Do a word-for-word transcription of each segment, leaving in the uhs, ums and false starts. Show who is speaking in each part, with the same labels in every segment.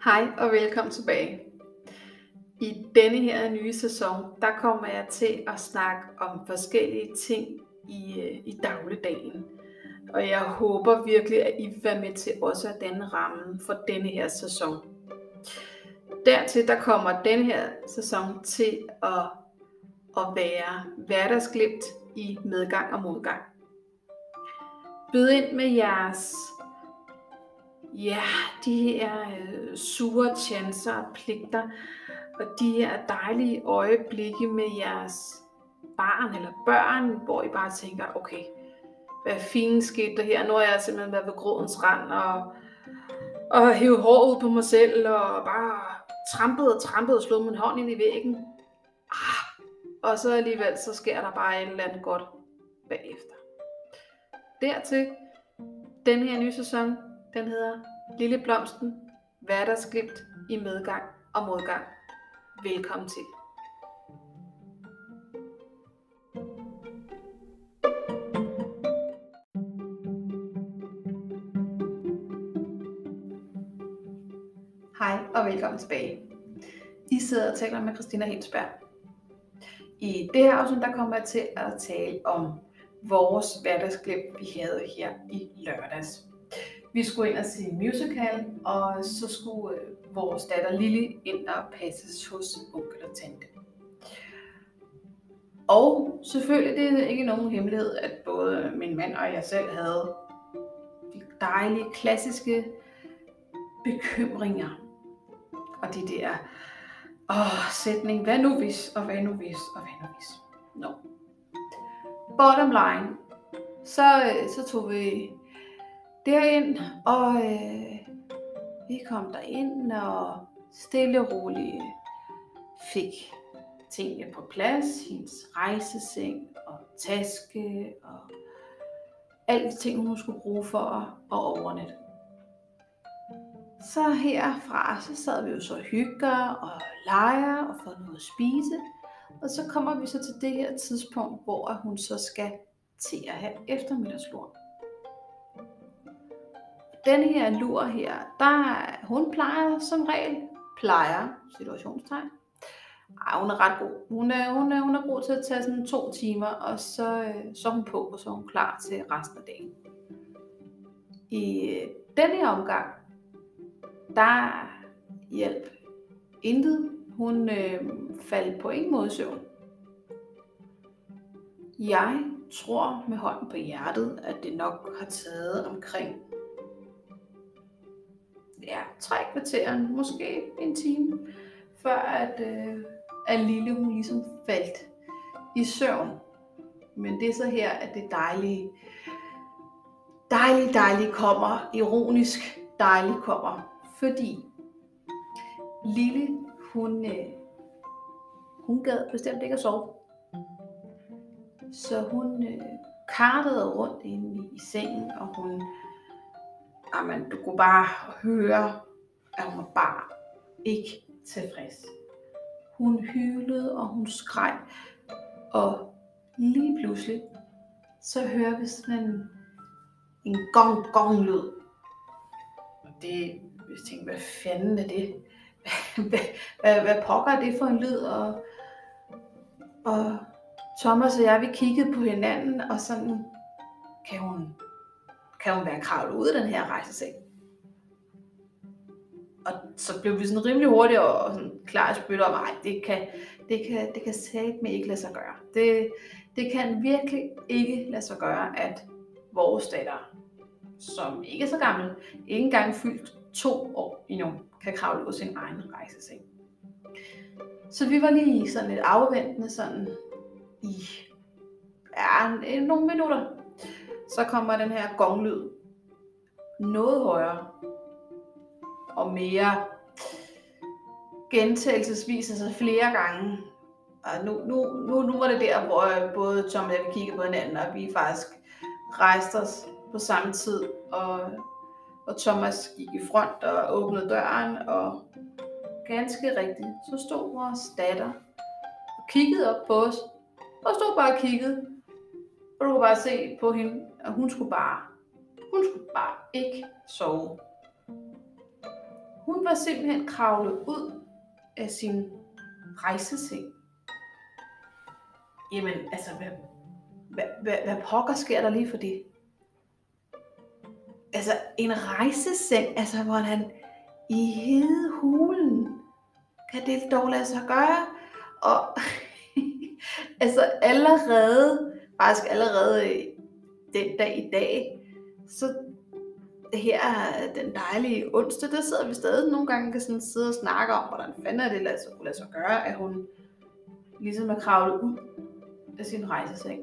Speaker 1: Hej og velkommen tilbage. I denne her nye sæson, der kommer jeg til at snakke om forskellige ting i, øh, i dagligdagen. Og jeg håber virkelig, at I vil være med til også at danne rammen for denne her sæson. Dertil der kommer denne her sæson til at, at være hverdagsglimt i medgang og modgang. Byd ind med jeres Ja, de her øh, sure chancer og pligter, og de her dejlige øjeblikke med jeres barn eller børn, hvor I bare tænker, okay, hvad fint skete der her? Nu har jeg simpelthen været ved grådens rand og, og hævet hår ud på mig selv og bare trampet og trampet og slået min hånd ind i væggen. Ah, og så alligevel, så sker der bare et eller andet godt bagefter. Dertil, den her nye sæson, den hedder Lille Blomsten, hverdagsglimt i medgang og modgang. Velkommen til. Hej og velkommen tilbage. I sidder og taler med Christina Hensberg. I det her afsnit, der kommer jeg til at tale om vores hverdagsglimt, vi havde her i lørdags. Vi skulle ind og se musical, og så skulle øh, vores datter Lille ind og passes hos onkel og tante. Og selvfølgelig det er ikke nogen hemmelighed, at både min mand og jeg selv havde de dejlige, klassiske bekymringer. Og de der åh, sætning, hvad nu hvis, og hvad nu hvis, og hvad nu hvis. No. Bottom line, så, så tog vi derind, og øh, vi kom derind og stille og roligt fik tingene på plads, hendes rejseseng og taske og alle de ting, hun skulle bruge for at overnatte. Så herfra, så sad vi jo så og hygger og leger og får noget at spise, og så kommer vi så til det her tidspunkt, hvor hun så skal til at have eftermiddagslur. Den her lur her, der hun plejer som regel, plejer, situationstegn. Ej, hun er ret god. Hun er, hun er, hun er god til at tage sådan to timer, og så, så er hun på, og så er hun klar til resten af dagen. I den her omgang, der hjælp intet. Hun øh, faldt på ingen måde i søvn. Jeg tror med hånden på hjertet, at det nok har taget omkring ja, tre kvarter, måske en time, før at, øh, at Lille hun ligesom faldt i søvn. Men det er så her, at det dejlige, dejlige, dejlige kommer, ironisk dejligt kommer, fordi Lille, hun, øh, hun gad bestemt ikke at sove. Så hun øh, kartede rundt inde i, i sengen, og hun, jamen, du kunne bare høre, at hun var bare ikke tilfreds. Hun hylede, og hun skreg, og lige pludselig, så hører vi sådan en, en gong-gong-lyd. Og det, jeg tænkte, hvad fanden er det? hvad, hvad, hvad pokker er det for en lyd? Og, og Thomas og jeg, vi kiggede på hinanden, og sådan, kan hun, kan hun være kravlet ud af den her rejseseng? Og så blev vi sådan rimelig hurtigt og sådan klar at spytte om, nej, det kan, det kan, det kan satme ikke lade sig gøre. Det, det kan virkelig ikke lade sig gøre, at vores datter, som ikke er så gammel, ikke engang fyldt to år endnu, kan kravle ud af sin egen rejseseng. Så vi var lige sådan lidt afventende sådan i ja, nogle minutter. Så kommer den her gonglyd noget højere og mere gentagelsesvis, altså flere gange. Og nu, nu, nu, nu var det der, hvor både Tom og jeg kiggede på hinanden, og vi faktisk rejste os på samme tid. Og, og Thomas gik i front og åbnede døren, og ganske rigtigt, så stod vores datter og kiggede op på os. Og stod bare og kiggede. Og du kunne bare se på hende, at hun skulle bare, hun skulle bare ikke sove. Hun var simpelthen kravlet ud af sin rejseseng. Jamen, altså, hvad, hvad, hvad, hvad pokker sker der lige for det? Altså, en rejseseng, altså, hvordan i hede hulen kan det dog lade sig gøre? Og altså, allerede, faktisk allerede den dag i dag, så her den dejlige onsdag, der sidder vi stadig nogle gange kan sådan sidde og snakke om, hvordan fanden er det lade sig, lade sig gøre, at hun ligesom er kravlet ud af sin rejseseng.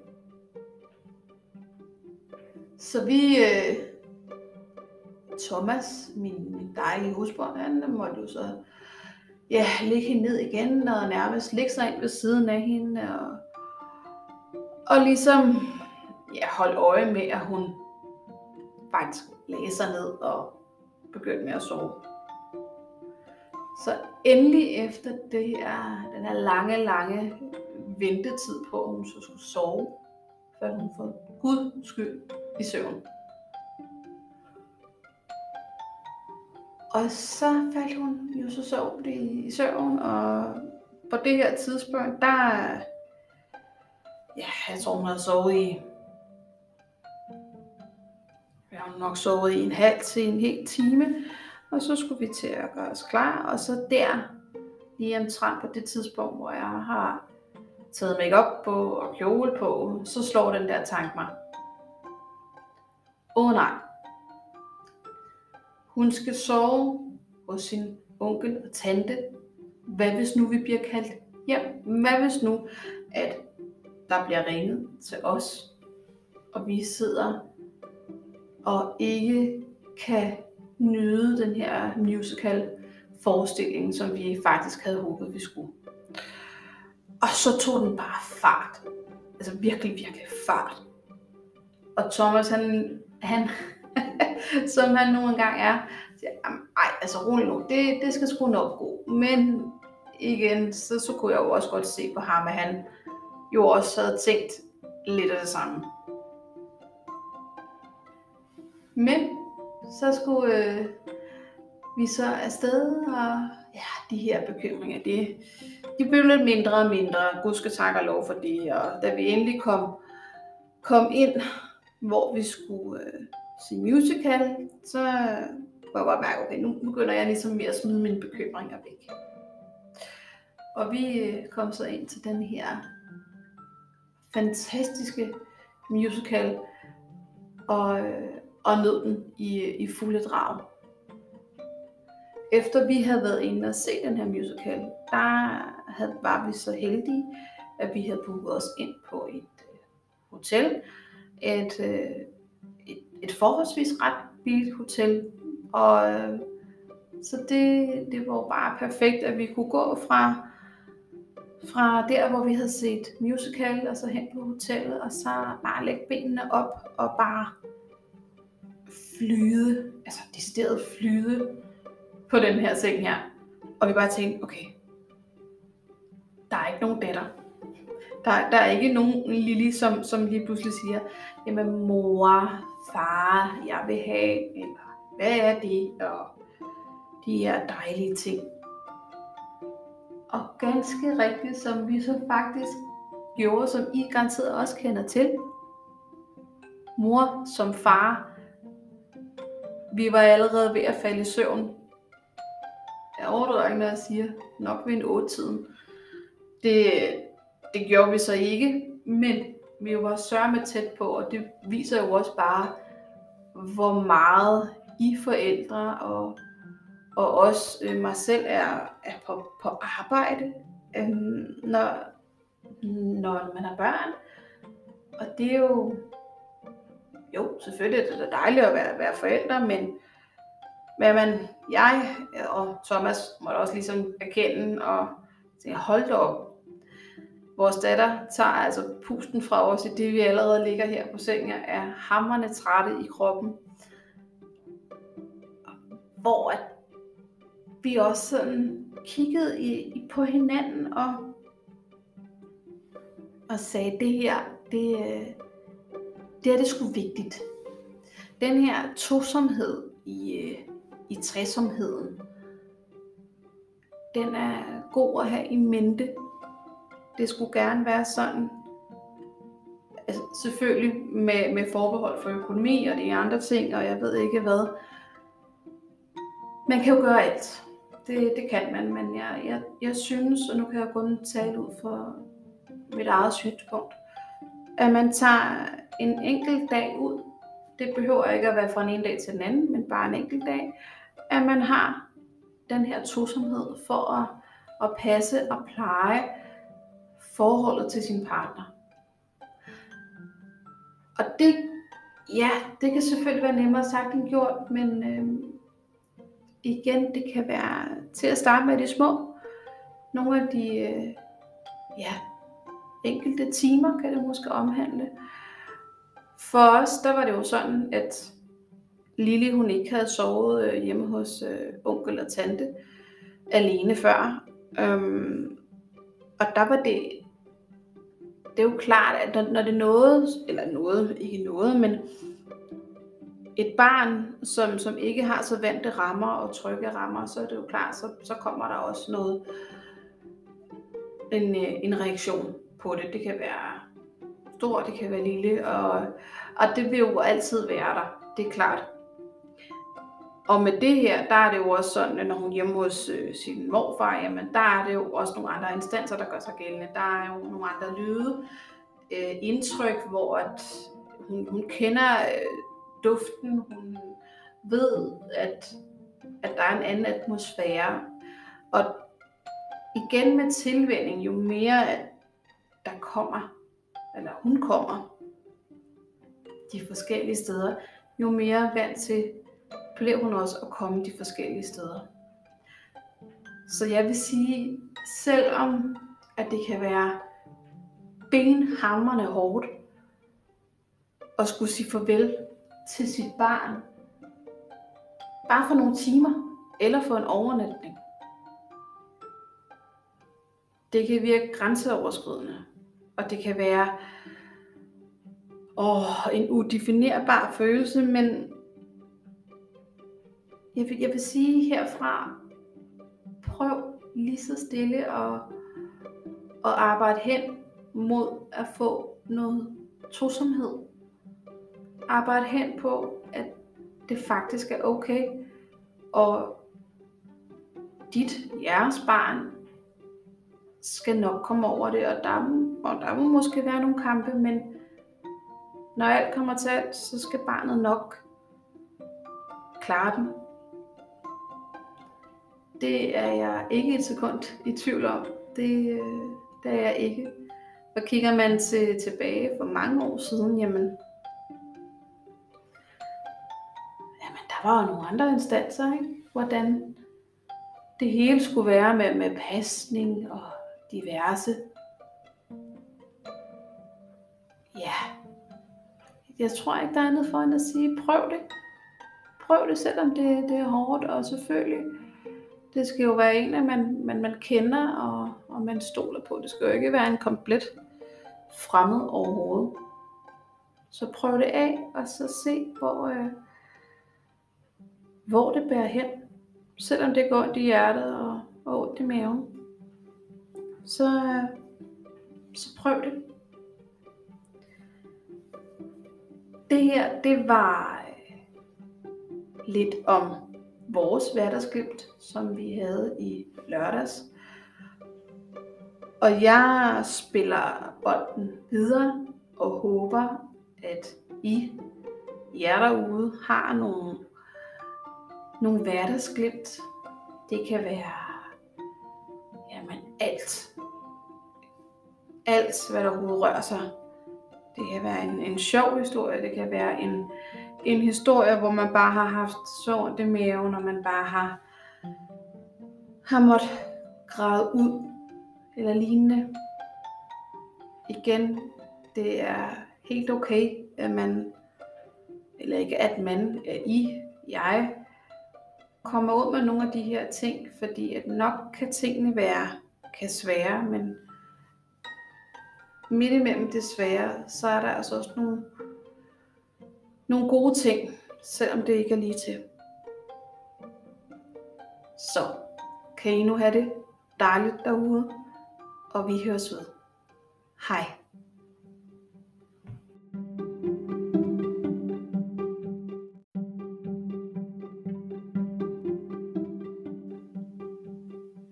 Speaker 1: Så vi, øh, Thomas, min, min dejlige husbond, han måtte jo så ja, ligge hende ned igen og nærmest ligge sig ind ved siden af hende og, og ligesom ja, holde øje med, at hun faktisk lagde sig ned og begyndte med at sove. Så endelig efter det her, den her lange, lange ventetid på, at hun så skulle sove, faldt hun for Guds skyld i søvn. Og så faldt hun jo så sovt i søvn, og på det her tidspunkt, der, ja, jeg tror hun havde sovet i, ja, hun nok sovet i en halv til en hel time, og så skulle vi til at gøre os klar, og så der, lige omtrent på det tidspunkt, hvor jeg har taget makeup på og kjole på, så slår den der tanke mig. Åh oh, nej. Hun skal sove hos sin onkel og tante. Hvad hvis nu vi bliver kaldt hjem? Hvad hvis nu, at der bliver ringet til os, og vi sidder og ikke kan nyde den her musical forestilling, som vi faktisk havde håbet, vi skulle. Og så tog den bare fart. Altså virkelig, virkelig fart. Og Thomas, han, han som han nu engang er, siger, ej, altså rolig nu, det, det skal sgu nok gå. Men igen, så, så kunne jeg jo også godt se på ham, at han jo også havde tænkt lidt af det samme. Men så skulle øh, vi så afsted, og ja, de her bekymringer, det, de blev lidt mindre og mindre. Gud skal takke og lov for det. Og da vi endelig kom, kom ind, hvor vi skulle øh, se musical, så kunne jeg godt mærke, okay, nu begynder jeg ligesom mere at smide mine bekymringer væk. Og vi øh, kom så ind til den her fantastiske musical, og, øh, og nød den i, i fulde drag. Efter vi havde været inde og se den her musical, der havde, var vi så heldige, at vi havde booket os ind på et øh, hotel. Et, øh, et, et forholdsvis ret billigt hotel. Og øh, så det, det var bare perfekt, at vi kunne gå fra, fra der, hvor vi havde set musical, og så hen på hotellet, og så bare lægge benene op og bare flyde, altså decideret flyde på den her seng her. Og vi bare tænkte, okay, der er ikke nogen datter. Der, der er ikke nogen lille, som, som lige pludselig siger, jamen mor, far, jeg vil have, eller hvad er det, og de her dejlige ting. Og ganske rigtigt, som vi så faktisk gjorde, som I garanteret også kender til. Mor som far, vi var allerede ved at falde i søvn. Jeg overdriver ikke, når jeg siger, nok ved en otte-tiden. Det, det gjorde vi så ikke, men vi var sørme tæt på, og det viser jo også bare, hvor meget I forældre og, og også øh, mig selv er, er på, på arbejde, øh, når, når man har børn. Og det er jo, jo selvfølgelig er det dejligt at være, være forældre, men men man, jeg og Thomas måtte også ligesom erkende og tænke, hold da op. Vores datter tager altså pusten fra os, i det vi allerede ligger her på sengen, er hamrende trætte i kroppen. Hvor at vi også sådan kiggede i, i på hinanden og, og sagde, det her, det, det er det sgu vigtigt. Den her tosomhed i, i træsomheden, den er god at have i mente. Det skulle gerne være sådan, altså selvfølgelig med, med forbehold for økonomi og de andre ting, og jeg ved ikke hvad. Man kan jo gøre alt. Det, det kan man, men jeg, jeg, jeg synes, og nu kan jeg kun tale ud fra mit eget synspunkt, at man tager en enkelt dag ud. Det behøver ikke at være fra en ene dag til den anden, men bare en enkelt dag. At man har den her tosomhed for at, at passe og pleje forholdet til sin partner. Og det, ja, det kan selvfølgelig være nemmere sagt end gjort, men øhm, igen, det kan være til at starte med de små. Nogle af de øh, ja, enkelte timer kan det måske omhandle. For os, der var det jo sådan, at Lili, hun ikke havde sovet øh, hjemme hos øh, onkel og tante alene før. Øhm, og der var det, det er jo klart, at når, når det nåede, eller noget, ikke noget, men et barn, som, som ikke har så vante rammer og trygge rammer, så er det jo klart, så, så kommer der også noget, en, en reaktion på det. Det kan være stor, det kan være lille, og, og det vil jo altid være der, det er klart. Og med det her, der er det jo også sådan, at når hun er hjemme hos øh, sin morfar, jamen der er det jo også nogle andre instanser, der gør sig gældende. Der er jo nogle andre lyde, øh, indtryk, hvor at hun, hun kender øh, duften, hun ved, at, at der er en anden atmosfære. Og igen med tilvænning, jo mere at der kommer, eller hun kommer de forskellige steder, jo mere vant til bliver hun også at komme de forskellige steder. Så jeg vil sige, selvom at det kan være benhamrende hårdt at skulle sige farvel til sit barn, bare for nogle timer, eller for en overnatning. Det kan virke grænseoverskridende, og det kan være åh, en udefinerbar følelse, men jeg vil, jeg vil sige herfra, prøv lige så stille at, at arbejde hen mod at få noget tosomhed. Arbejde hen på, at det faktisk er okay, og dit, jeres barn, skal nok komme over det, og der, og der må måske være nogle kampe, men når alt kommer til alt, så skal barnet nok klare den. Det er jeg ikke et sekund i tvivl om. Det, det er jeg ikke. Og kigger man til, tilbage for mange år siden, jamen, jamen der var jo nogle andre instanser, ikke? Hvordan det hele skulle være med, med pasning og diverse. Ja, jeg tror ikke, der er andet for end at sige, prøv det. Prøv det, selvom det, det er hårdt, og selvfølgelig, det skal jo være en, at man, man, man kender, og, og man stoler på. Det skal jo ikke være en komplet fremmed overhovedet. Så prøv det af, og så se, hvor, øh, hvor det bærer hen. Selvom det går ondt i hjertet og, og ondt i maven. Så, øh, så prøv det. Det her, det var øh, lidt om vores hverdagsglimt, som vi havde i lørdags. Og jeg spiller bolden videre og håber, at I, jer derude, har nogle, nogle hverdagsglimt. Det kan være jamen, alt. Alt, hvad der overhovedet rører sig. Det kan være en, en sjov historie, det kan være en, en historie, hvor man bare har haft så ondt i maven, og man bare har, har måttet græde ud, eller lignende. Igen, det er helt okay, at man, eller ikke at man, at I, jeg, kommer ud med nogle af de her ting, fordi at nok kan tingene være kan svære, men midt imellem det svære, så er der altså også nogle, nogle gode ting, selvom det ikke er lige til. Så kan I nu have det dejligt derude, og vi høres ved. Hej.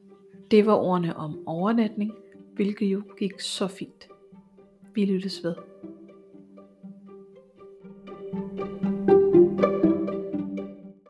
Speaker 1: Det var ordene om overnatning, hvilket jo gik så fint. Vi lyttes ved.